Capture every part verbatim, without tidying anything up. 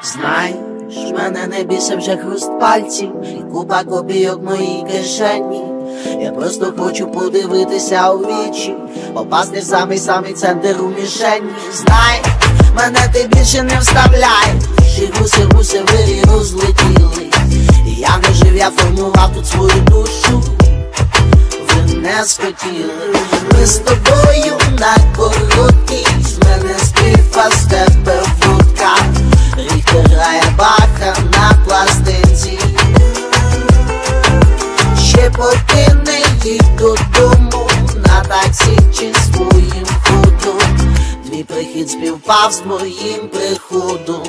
Знаєш, мене не бісить вже хруст пальців і купа копійок в моїй кишені. Я просто хочу подивитися у вічі, попасти в самий-самий центр у мішені. Знаєш, мене ти більше не вставляєш, і гуси-гуси вирі злетіли. І я не жив, я формував тут свою душу, ви не схотіли. Ми з тобою на короткій, з мене спів, а з тебе вудка. Ріхтер грає Баха на пластинці. Ще поки не їдь додому, на таксі чи своїм ходом. Твій прихід співпав з моїм приходом.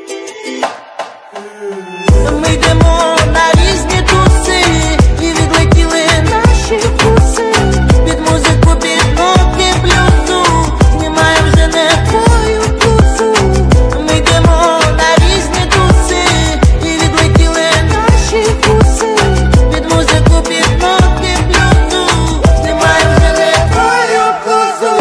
Ми йдемо на різні туси, і відлетіли наші вкуси. Під музику, під ноги блюзу, знімає вже не твою вкусу. Ми йдемо на різні туси, і відлетіли наші вкуси. Під музику, під ноги блюзу, знімає вже не твою вкусу.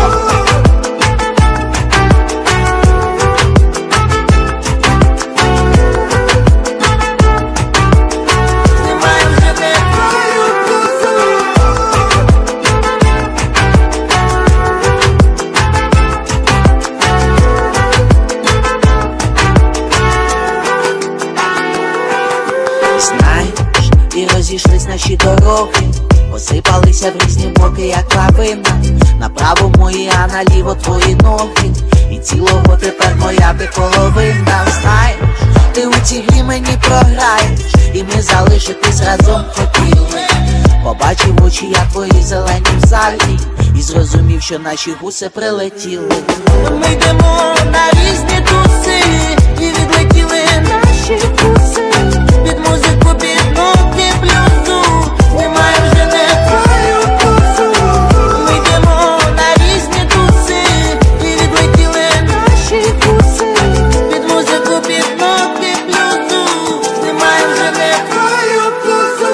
Знаєш, і розійшлись наші дороги, посипалися в різні боки, як лавина. Направо мої, а наліво твої ноги, і цілого тепер моя ти половина. Знаєш, ти у цій грі мені програєш, і ми залишитись разом хотіли. Побачив очі, я твої зелені в залі, і зрозумів, що наші гуси прилетіли. Ми йдемо на різні туси, і відлетіли наші вкуси. Під музику, під ноги блюзу, немає вже не твою вкусу. Ми йдемо на різні туси, і відлетіли наші вкуси. Під музику, під ноги блюзу, немає вже не твою вкусу.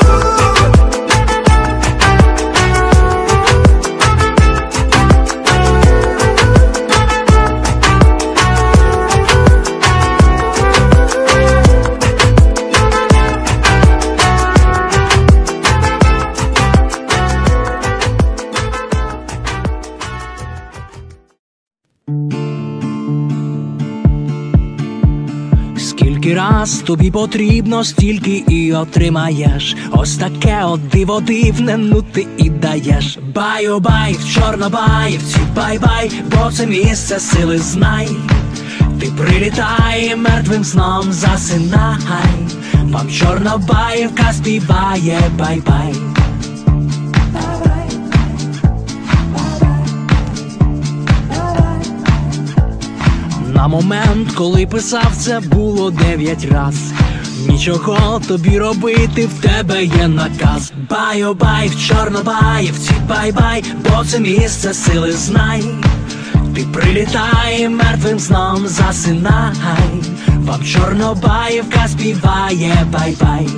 Скільки раз тобі потрібно, стільки і отримаєш. Ось таке от диво дивне, ну ти і даєш. Бай-о-бай, в Чорнобаївці, бай-бай, бо це місце сили знай. Ти прилітай, мертвим сном засинай. Вам Чорнобаївка співає бай-бай. На момент, коли писав, це було дев'ять раз. Нічого тобі робити, в тебе є наказ. Бай-о-бай, в Чорнобаївці, бай-бай, бо це місце сили знай. Ти прилітай, мертвим сном засинай. Вам Чорнобаївка співає бай-бай.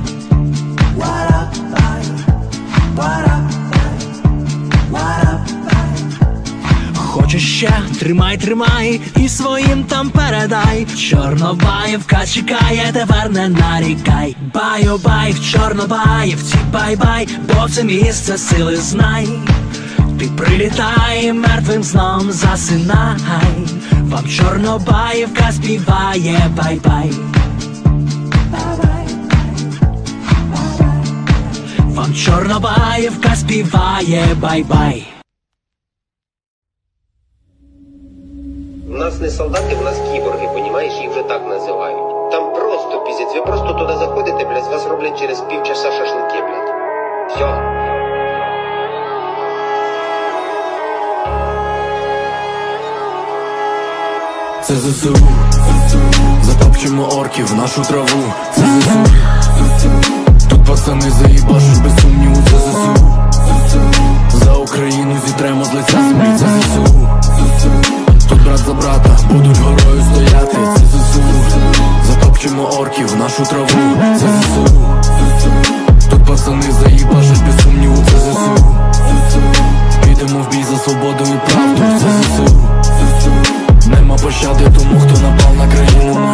Хочеш ще? Тримай, тримай і своїм там передай. Чорнобаївка чекає, тепер не нарікай. Бай-о-бай, в Чорнобаївці, бай-бай, бо це місце сили знай. Ти прилітай, мертвим сном засинай. Вам Чорнобаївка співає бай-бай. Вам Чорнобаївка співає бай-бай. У нас не солдати, у нас кіборги, понімаєш, їх вже так називають. Там просто піздець, ви просто туди заходите, блядь, з вас роблять через півчаса шашлики, блядь. Все. Це ЗСУ, затопчемо орків в нашу траву. Це ЗСУ, тут пацани заїбашуть без сумніву. Це ЗСУ, за Україну зітремо з лиця землі. Це ЗСУ, тут брат за брата будуть горою стояти. Це ЗСУ, затопчемо орків в нашу траву. Це ЗСУ, тут пацани заїбашуть без сумніву. Це ЗСУ, підемо в бій за свободу і правду. Це ЗСУ, нема пощади тому, хто напав на країну.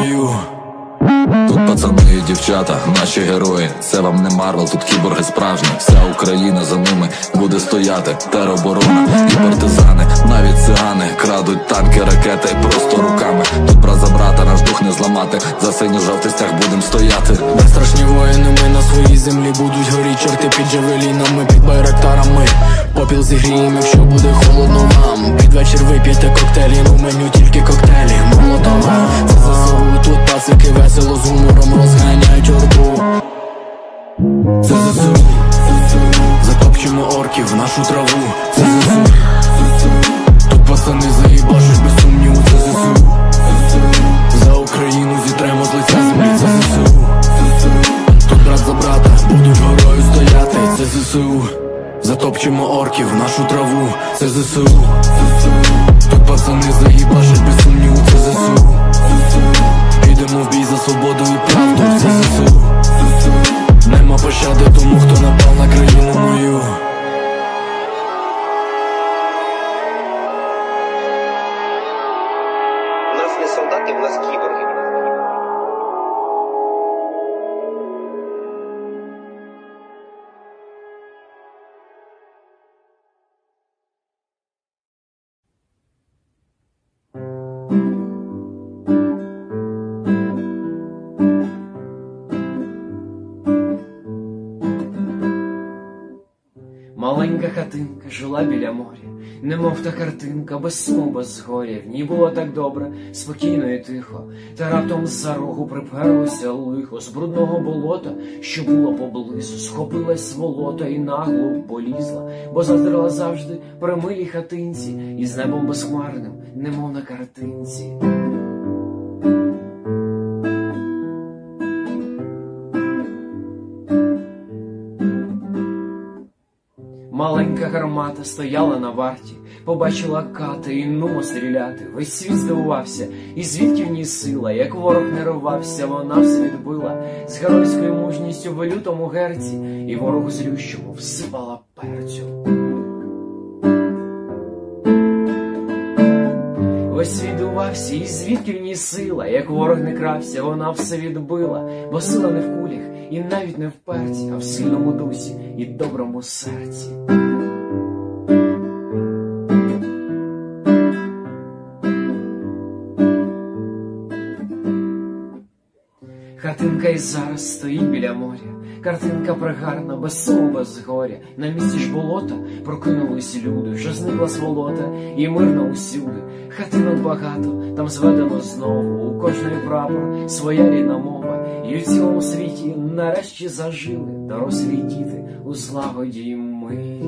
ребята, наші герої. Це вам не Марвел, тут кіборги справжні. Вся Україна за ними буде стояти. Тероборона і партизани, навіть цигани крадуть танки, ракети просто руками. Тут брат за брата, наш дух не зламати. За синьо-жовтий стяг будем стояти. Безстрашні воїни, ми на своїй землі. Будуть горіть чорти під джавелінами, під байрактарами. Попіл зігріємо, якщо буде холодно вам. Під вечір вип'єте коктейлі, ну меню тільки коктейлі Молотова. Це ЗСУ, тут пацики весело з гумором розганяють орду. Це ЗСУ, затопчемо орків в нашу траву. Це ЗСУ, тут пацани заїбашуть без сумніву. Це ЗСУ, за Україну зітремо з лиця землі. Це ЗСУ, тут брат за брата будуть горою стояти. Це ЗСУ, затопчемо орків в нашу траву. Це ЗСУ, тут пацани заїбашуть без сумніву. Це ЗСУ, підемо в бій за свободу і правду. Це ЗСУ, нема пощади тому, хто напав на країну мою. У нас не солдати, в нас кіборги. Маленька хатинка жила біля моря, немов та картинка, без суму, без горя. В ній було так добре, спокійно і тихо. Та раптом з-за рогу приперлося лихо. З брудного болота, що було поблизу, схопилась сволота і нагло полізла, бо заздрила завжди при милій хатинці, і з небом безхмарним, немов на картинці. Маленька гармата стояла на варті, побачила ката і нумо стріляти. Весь світ здивувався, і звідки в ній сила, як ворог не рвався, вона все відбила. З геройською мужністю в лютому герці, і ворогу злющому всипала перцю. Весь світ дивувався, і звідки в ній сила, як ворог не крався, вона все відбила. Бо сила не в кулях, і навіть не в перці, а в сильному дусі і доброму серці. Хатинка й зараз стоїть біля моря, картинка пригарна, без суму, без горя. На місці ж болота прокинулись люди, вже зникла сволота і мирно усюди. Хатинок багато, там зведено знову, у кожної прапор своя рідна мова. І у цілому світі нарешті зажили дорослі діти у злагоді й мирі.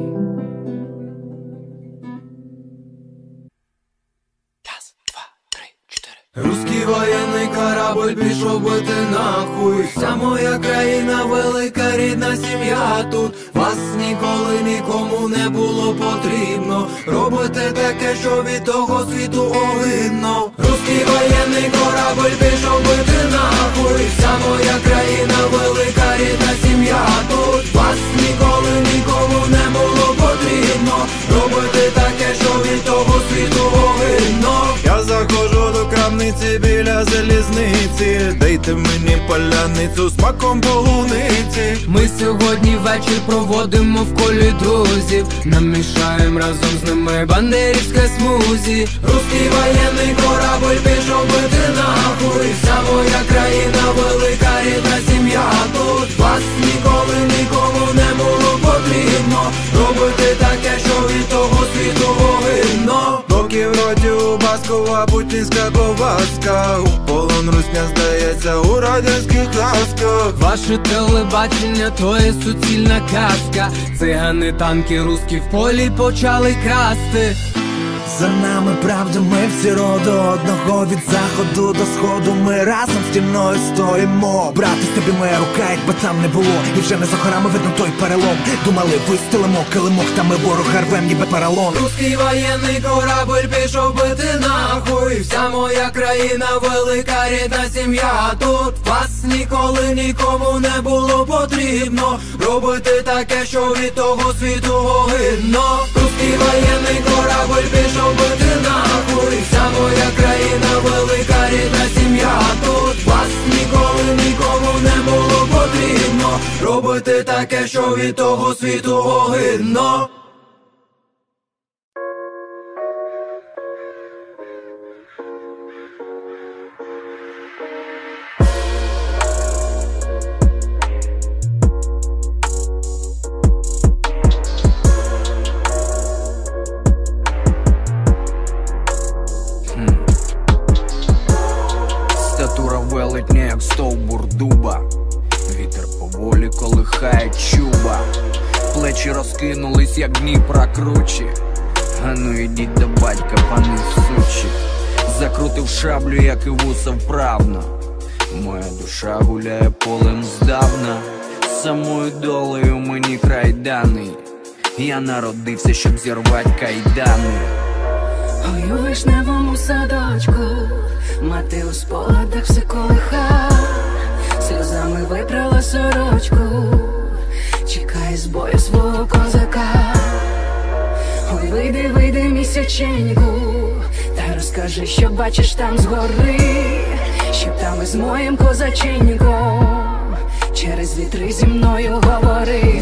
Русський воєнний корабль пішов бити нахуй. Вся моя країна, велика рідна сім'я тут. Вас ніколи нікому не було потрібно робити таке, що від того світу огидно. Русський воєнний корабль пішов бити нахуй. Вся моя країна, велика рідна сім'я тут. Вас ніколи нікому не було потрібно робити таке, що від того світу огидно. Я заходжу до крамниці біля залізниці, дайте мені паляницю з маком полуниці. Ми сьогодні вечір проводимо в колі друзів, намішаємо разом з ними бандерівське смузі. Русський воєнний корабль пішов бити нахуй. Вся моя країна, велика рідна сім'я тут. Вас ніколи нікому не було потрібно робити таке, що від того світу огидно. Доки в роті у Баскова путінська ковбаска, у полон русня здається у радянських казках. Ваше телебачення то є суцільна казка. Цигани, танки, руські в полі почали красти. За нами правда, ми всі роду одного, від заходу до сходу ми разом стіною стоїмо. Брати, з тобі моя рука, якби там не було, і вже не за горами видно той перелом. Думали, вистелимо килимок, та ми ворога рвем, ніби паралон. Русський воєнний корабль пішов бити нахуй. Вся моя країна, велика рідна сім'я тут. Вас ніколи нікому не було потрібно робити таке, що від того світу огидно. Русський воєнний корабль пішов бити нахуй. Вся моя країна, велика рідна сім'я тут. Вас ніколи нікому не було робити таке, що від того світу огидно. Статура велетня, як стовбур дуба. Вітер поволі колихає чуба. Плечі розкинулись, як Дніпра кручі. А ну ідіть до батька, пани сучі. Закрутив шаблю, як і вуса вправно. Моя душа гуляє полем здавна. Самою долею мені край даний. Я народився, щоб зірвать кайдани. Ой, у вишневому садочку мати у спогадах все колиха, сльозами випрала сорочку, чекає з бою свого козака. Ой, вийди, вийди місяченьку, та розкажи, що бачиш там згори, щоб там із моїм козаченьком через вітри зі мною говори.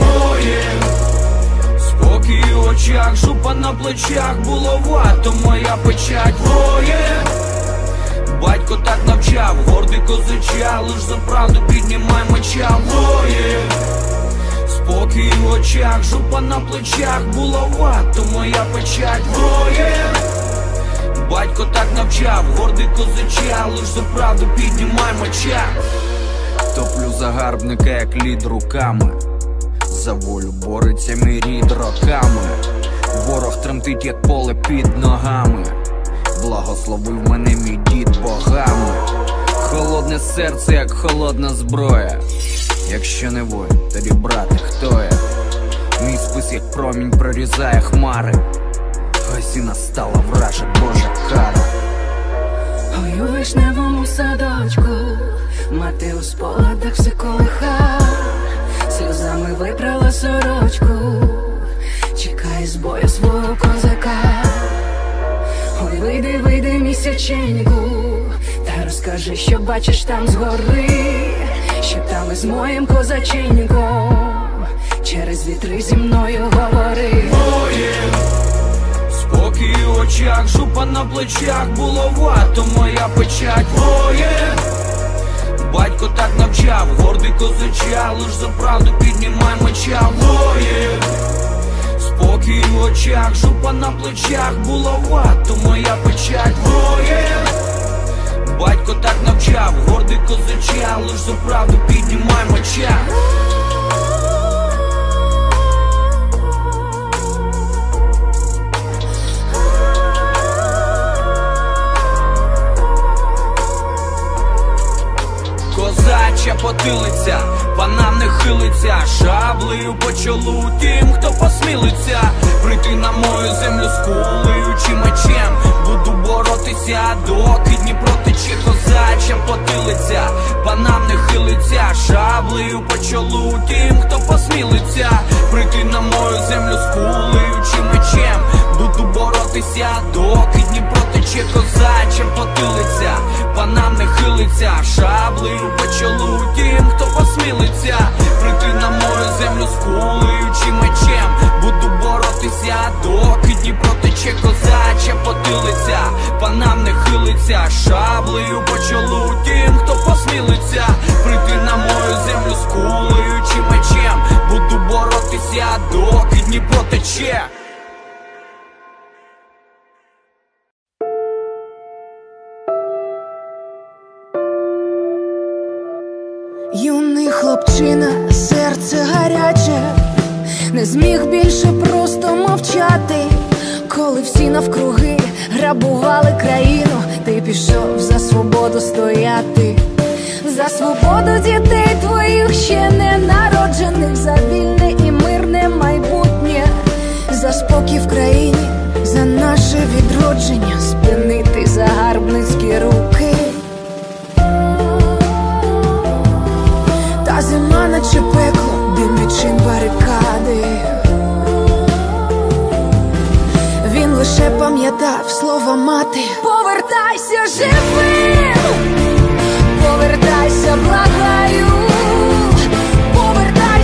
Спокій у очах, жупа на плечах, булавато моя печать воє. Батько так навчав, гордий козача, лиш за правду піднімай меча воє. Спокій у очах, жупа на плечах, булавато моя печать воє. Батько так навчав, гордий козача, лиш за правду піднімай меча. Топлю загарбника, як лід руками. За волю бореться мій рід роками. Ворог тремтить, як поле під ногами. Благословив мене мій дід богами. Холодне серце, як холодна зброя. Якщо не воїн, тоді брате, хто я? Мій спис, як промінь, прорізає хмари. Ось і настала вража Божа кара. Ой, у вишневому садочку мати у спогадах все колиха, сльозами випрала сорочку, чекає з бою свого козака. Ой, вийди, вийди місяченьку, та розкажи, що бачиш там згори, щоб там із моїм козаченьком через вітри зі мною говори. Спокій у очах, жупа на плечах, булавато моя печать воє. Батько так навчав, гордий козача, лиш за правду піднімай меча воє. Спокій у очах, жупа на плечах, булавато моя печать воє. Батько так навчав, гордий козача, лиш за правду піднімай меча. Козача потилиця, панам не хилиться, шаблею по чолу тим, хто посмілиться прийти на мою землю з кулею чи мечем. Буду боротися, доки Дніпро тече. Козача потилиця, панам не хилиться, шаблею по чолу тим, хто посмілиться прийти на мою землю з кулею чи мечем. Буду боротися, доки Дніпро тече. Козача потилиця, панам не хилиться, шаблею по чолу тим, хто посмілиться прийти на мою землю з кулею чи мечем. Буду боротися, доки Дніпро тече. Козача потилиця, панам не хилиться, шаблею по чолу тим, хто посмілиться прийти на мою землю з кулею чи мечем. Буду боротися, доки Дніпро тече. Юний хлопчина, серце гаряче, не зміг більше просто мовчати. Коли всі навкруги грабували країну, ти пішов за свободу стояти. За свободу дітей твоїх ще не народжених, за вільне і мирне майбутнє, за спокій в країні, за наше відродження, спинити загарбницькі руки. Та зима наче пекло, дим відчин барикади. Він лише пам'ятав слова мати: повертайся живим, повертайся, благаю, повертайся.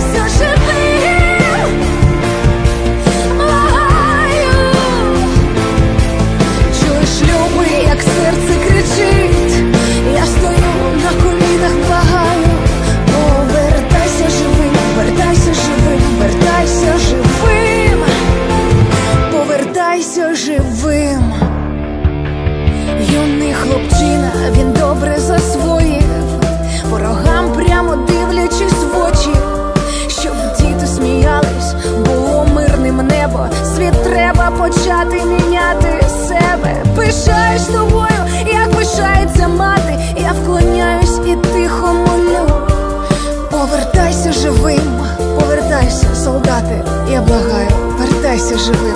почати міняти себе. Пишаюсь тобою, як пишається мати. Я вклоняюсь і тихо молю. Повертайся живим, повертайся, солдати, я благаю, вертайся живим.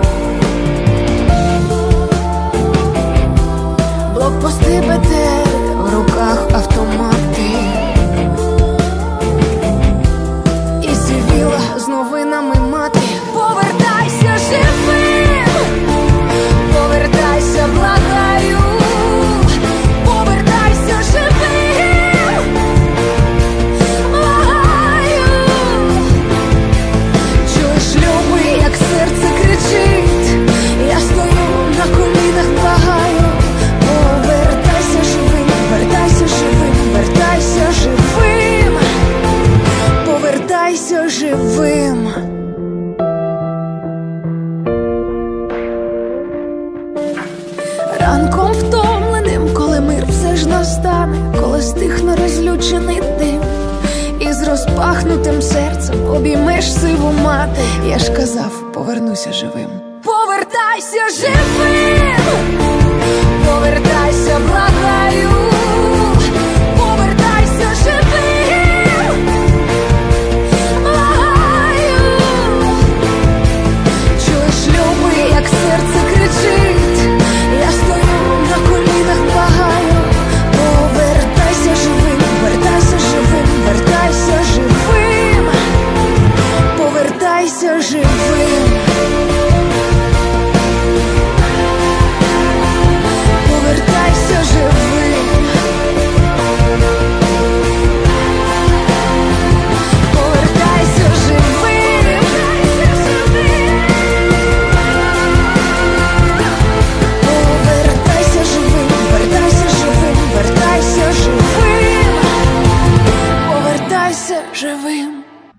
Блокпости БТР, в руках автомати. І сивіла з новинами мати. Повертайся живим, повертайся, благаю. Повертайся живим, благаю. Чуєш, любий, як серце кричить. Я стою на колінах, благаю. Повертайся живим, вертайся живим, вертайся живим, повертайся живим. Ранком втомленим, коли мир все ж настане, коли стихне розлючений дим, і з розпахнутим серцем обіймеш сиву мати. Я ж казав, повернуся живим. Повертайся живим, повертайся, благаю. Повертайся живим, благаю. Чуєш, любий, як серце кричить. Я стою на колінах, благаю. Повертайся живим, вертайся живим, вертайся живим, повертайся живим. Повертайся живим, повертайся живим, повертайся живим, вертайся живим, вертайся живим, повертайся живим.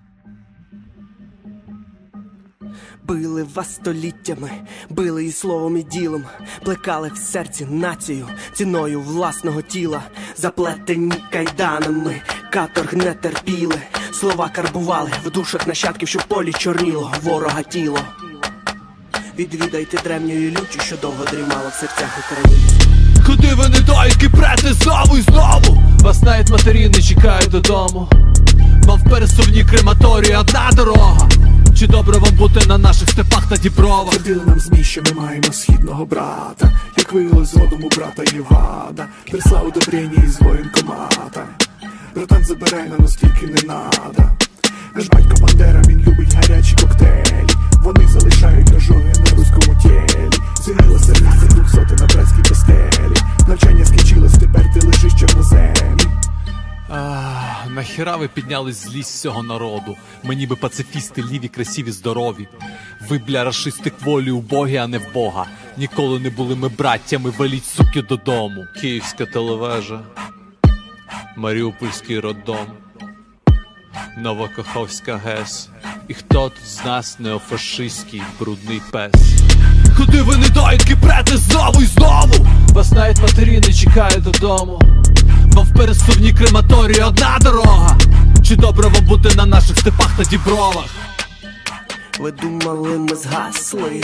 Били вас століттями, били і словом, і ділом, плекали в серці націю ціною власного тіла. Заплетені кайданами, каторг не терпіли, слова карбували в душах нащадків, що в полі чорніло ворога тіло. Відвідайте древньої лючі, що довго дрімала в серцях України. Куди ви не дойки прете знову і знову? Вас навіть матері не чекають додому. Вам в пересувній крематорії одна дорога. Чи добре вам бути на наших степах та дібровах? Твердили нам змі, що ми маємо східного брата, як виявилось згодом у брата Євгада. Прислав удобрення із воєнкомата. Братан, забирай, на нас тільки не надо. Наш батько Бандера, він любить гарячі коктейлі. Вони залишають ожоги на руському тілі. Зігрила сервіс, двохсоти на братській постелі. Навчання скінчилось, тепер ти лежиш чорноземі. Ах, нахіра ви підняли злість всього народу? Ми ніби пацифісти, ліві, красиві, здорові. Ви, бля, рашисти, кволі убогі, а не в Бога. Ніколи не були ми браттями, валіть, суки, додому. Київська телевежа, Маріупольський роддом, Новокаховська ГЕС. І хто тут з нас неофашистський брудний пес? Куди ви недоїдки прете знову і знову? Вас навіть матері не чекають додому. Вам в пересувній крематорії одна дорога. Чи добре вам бути на наших степах та дібровах? Ви думали, ми згасли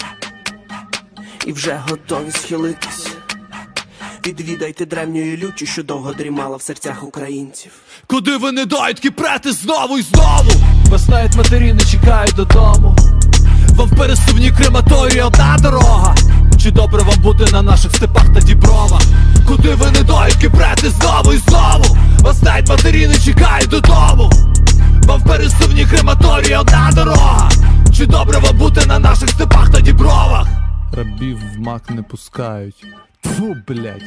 і вже готові схилитись. Відвідайте древньої лючі, що довго дрімала в серцях українців. Куди ви недоїдки прете знову і знову? Вас навіть матері не чекають додому. Вам в пересувній крематорії одна дорога. Чи добре вам бути на наших степах та дібровах? Куди ви недоїдки прете знову і знову? Вас навіть матері не чекають додому. Вам в пересувній крематорії одна дорога. Чи добре вам бути на наших степах та дібровах? Рабів в мак не пускають. Тьфу, блять.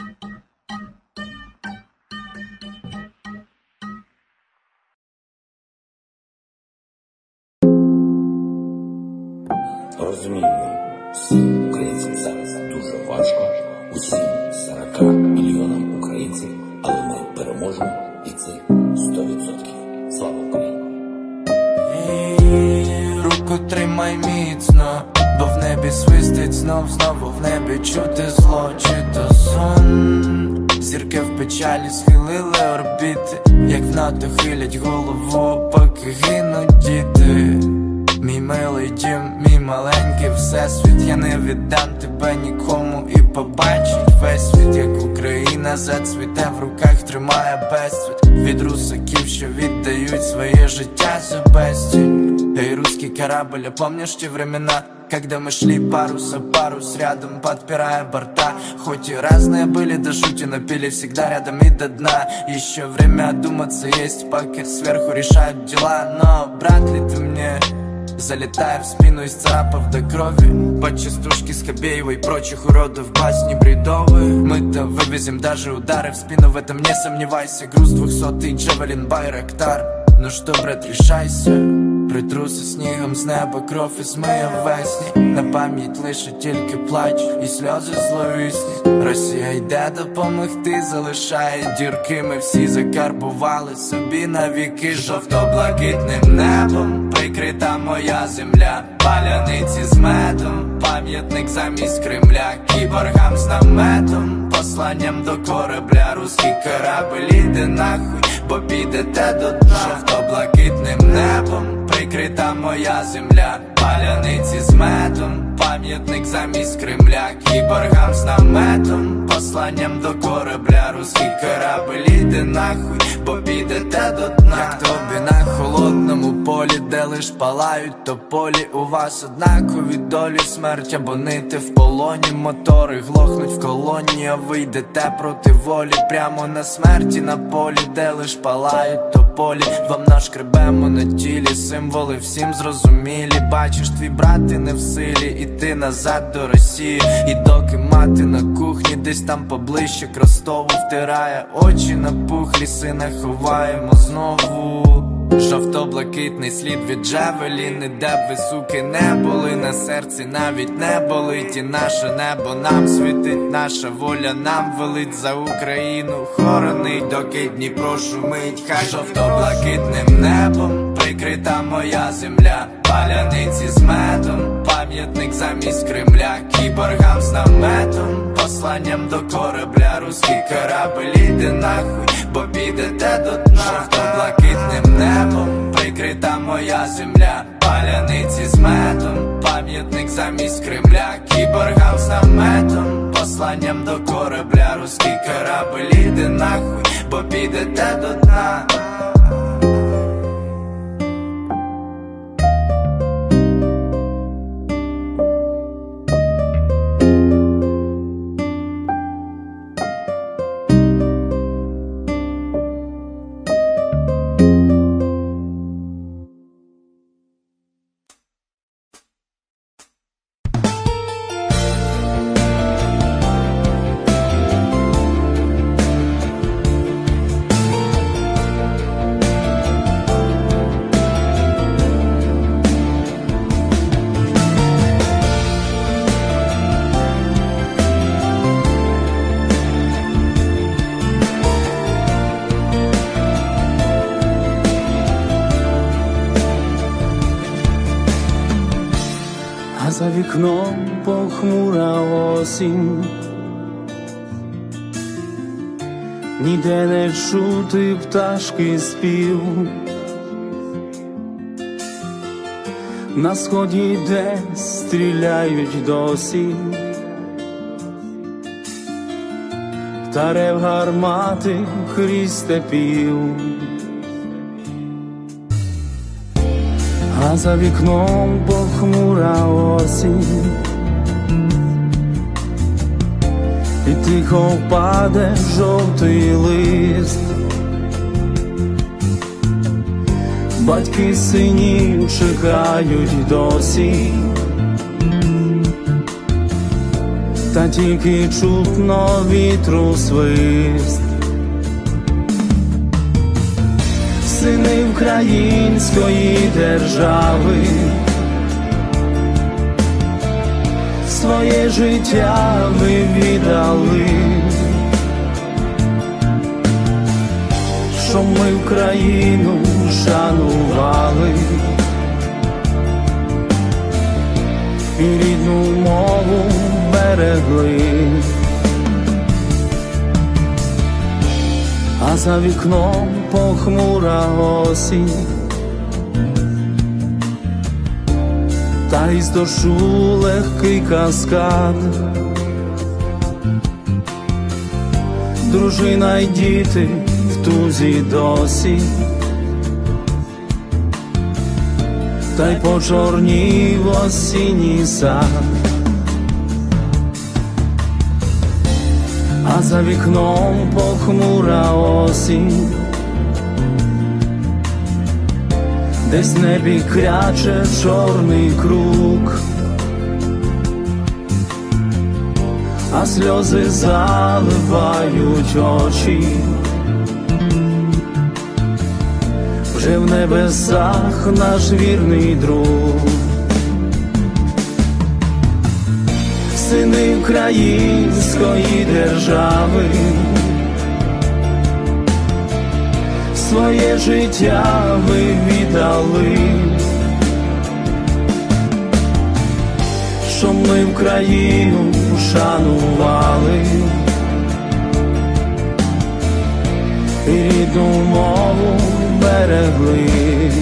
Розуміємо, всім українцям зараз дуже важко, усім сорока мільйонам українців, але ми переможемо, і це сто відсотків. Слава Україні! Руку тримай міцно, бо в небі свистить знов, знову в небі чути зло, чи то сон. Зірки в печалі схилили орбіти, як в НАТО хилять голову, поки гинуть діти. Мій милий дім, мій маленький всесвіт, я не віддам тебе нікому, і побачить весь світ, як Україна зацвіте, в руках тримає безцвіт від русаків, що віддають своє життя за безцінь. Эй, русский корабль, а помнишь те времена, когда мы шли парус за парус рядом, подпирая борта? Хоть и разные были, до жути напили всегда рядом и до дна. Еще время одуматься есть, пока сверху решают дела. Но брат ли ты мне, залетая в спину из царапов до крови, под частушки Скобеева и прочих уродов басни бредовые. Мы-то вывезем даже удары в спину, в этом не сомневайся. Груз двухсотый Джавелин Байрактар. Ну что, брат, решайся, притруся снігом з неба, кров і змиє весні. На пам'ять лише тільки плач і сльози зловісні. Росія йде допомогти, залишає дірки. Ми всі закарбували собі навіки. Жовто-блакитним небом прикрита моя земля, паляниці з медом, пам'ятник замість Кремля, кіборгам з наметом, посланням до корабля. Руський корабель, іде нахуй, бо підете до дна. Жовто-блакитним небом прикрита моя земля, паляниці з медом, пам'ятник замість Кремля, кіборгам з наметом, посланням до корабля. Руський корабель, іде нахуй, бо підете до дна. Як тобі на холодному полі, де лиш палають тополі, у вас однакові долі, смерть або нити в полоні. Мотори глохнуть в колоні, а ви йдете проти волі, прямо на смерті на полі, де лиш палають тополі. Вам нашкребемо на тілі символи всім зрозумілі. Бачиш, твій брат і не в силі іти назад до Росії. І доки мати на кухні десь там поближче к Ростову втирає очі напухлі, сина ховаємо знову. Жовто-блакитний слід від Джавеліни, де б ви, суки, не були, на серці навіть не болить. І наше небо нам світить, наша воля нам велить, за Україну хоронить, доки Дніпро шумить. Хай жовто-блакитним небом прикрита моя земля, паляниці з медом, пам'ятник замість Кремля, кіборгам з наметом, посланням до корабля. Руський корабель, іде нахуй, бо підете до дна. Жовто-блакитним небом прикрита моя земля, паляниці з медом, пам'ятник замість Кремля, кіборгам з наметом, посланням до корабля. Руський корабель, іде нахуй, бо підете до дна. За вікном похмура осінь, ніде не чути пташки спів. На сході, де стріляють досі, та рев гармати крізь степів. А за вікном похмура осінь, і тихо впаде жовтий лист. Батьки синів чекають досі, та тільки чутно вітру свист. Сини української держави своє життя ви віддали, щоб ми Україну шанували і рідну мову берегли. А за вікном похмура осінь, та із дощу легкий каскад. Дружина й діти в тузі досі, та й почорнів осінній сад. А за вікном похмура осінь, десь в небі кряче чорний круг, а сльози заливають очі. Вже в небесах наш вірний друг. Сини української держави, своє життя ви віддали, щоб ми Україну шанували і рідну мову берегли.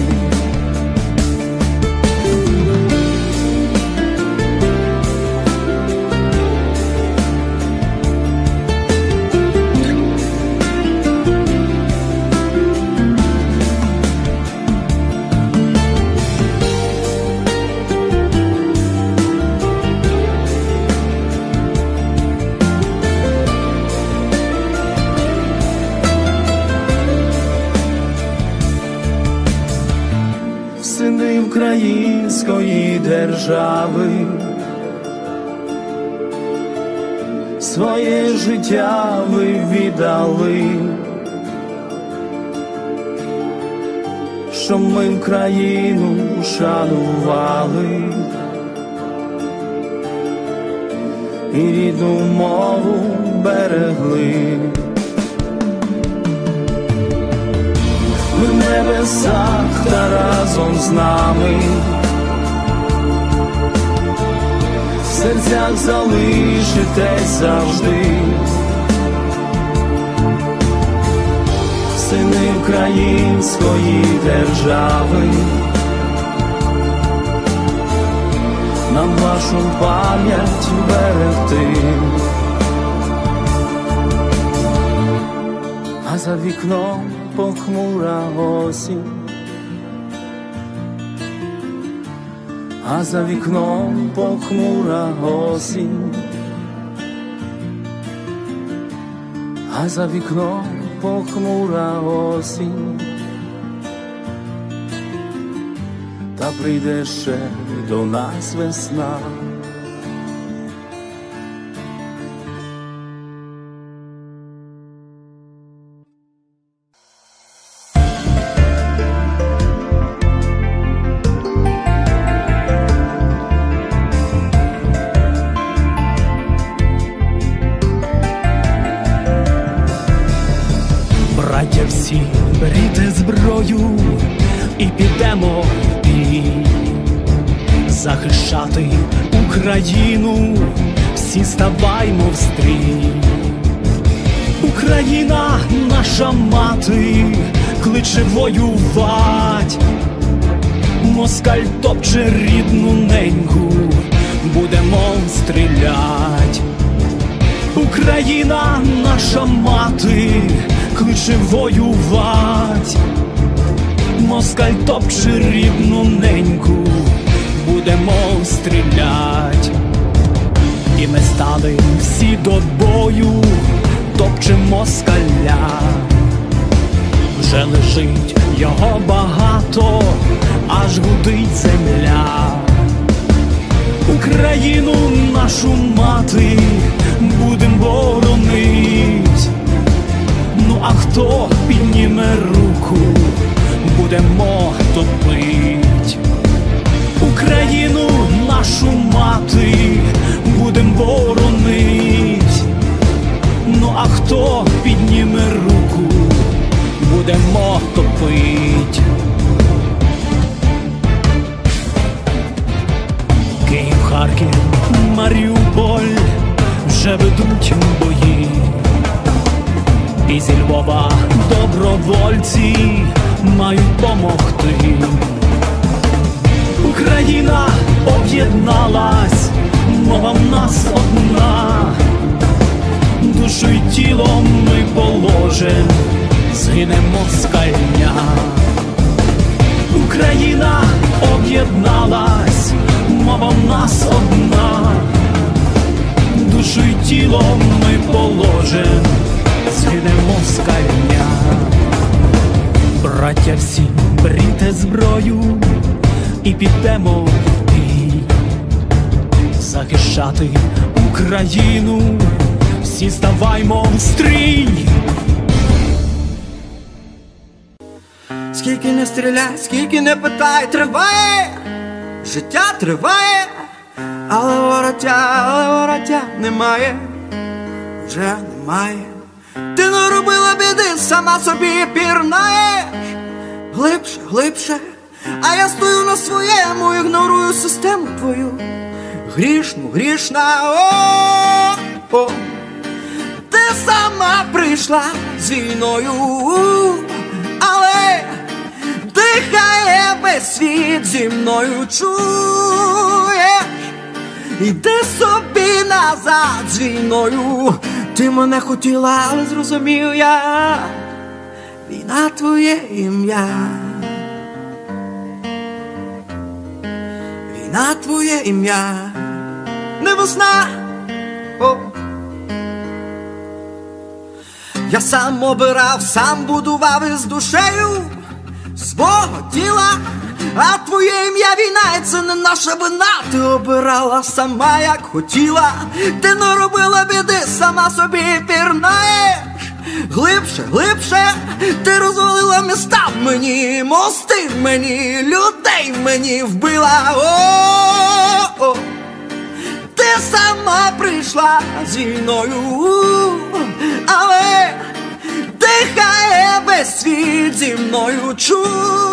Сини української держави, своє життя ви віддали, щоб ми Україну шанували і рідну мову берегли. Ви в небесах та разом з нами, в серцях залишитесь завжди. Сини української держави, нам вашу пам'ять берегти. А за вікном похмура осінь, а за вікном похмура осінь, а за вікном похмура осінь, та прийде ще до нас весна. Браття всі, беріть зброю і підемо в бій, захищати Україну, всі ставаймо в стрій. Україна, наша мати, кличе воювать, москаль топче рідну неньку, будемо стрілять. Україна, наша мати, кличе воювать, москаль топче рідну неньку, будемо стрілять. І ми стали всі до бою, топчем москаля. Вже лежить його багато, аж гудить земля. Україну, нашу мати, будем боронить. Ну а хто підніме руку, будемо топить. Україну, нашу мати, будем боронить. Ну а хто підніме руку, будемо топить. Київ, Харків, Маріуполь вже ведуть бої. І зі Львова добровольці мають помогти. Україна, об'єдналась, мова в нас одна, душу й тіло ми положим, згине москальня. Україна об'єдналась, мова в нас одна, душу й тіло ми положим, згине москальня. Браття всі, беріть зброю і підемо в бій, захищати Україну, всі ставаймо в стрій. Скільки не стріляй, скільки не питай, триває, життя триває, але вороття, але вороття немає, вже немає. Ти наробила біди, сама собі пірнаєш глибше, глибше, а я стою на своєму, ігнорую систему твою грішну, грішна. О, о, ти сама прийшла з війною, але дихає весь світ зі мною, чуєш? Іди собі назад з війною. Ти мене хотіла, але зрозумів я, війна твоє ім'я, війна твоє ім'я, не весна. О. Я сам обирав, сам будував із душею свого тіла, а твоє ім'я війна, і це не наша вина. Ти обирала сама, як хотіла, ти наробила біди, сама собі пірнаєш глибше, глибше. Ти розвалила міста в мені, мости в мені, людей в мені вбила. О, о, ти сама прийшла з війною, але дихає весь світ зі мною, чуєш?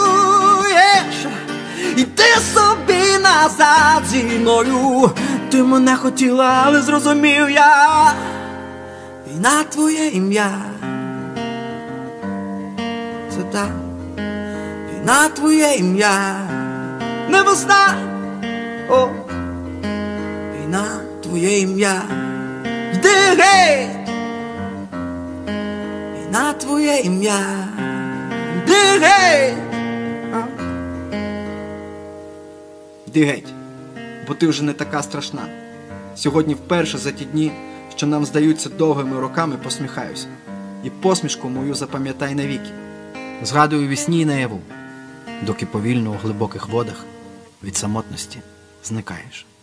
Іди собі назад зі мною. Ти мене хотіла, але зрозумів я, війна твоє ім'я. Це так, війна твоє ім'я, не весна. О, війна твоє ім'я. Йди геть, війна твоє ім'я. Йди геть. Йди геть, бо ти вже не така страшна. Сьогодні вперше за ті дні, що нам здаються довгими роками, посміхаюся. І посмішку мою запам'ятай навіки. Згадую вісні й наяву, доки повільно у глибоких водах від самотності зникаєш.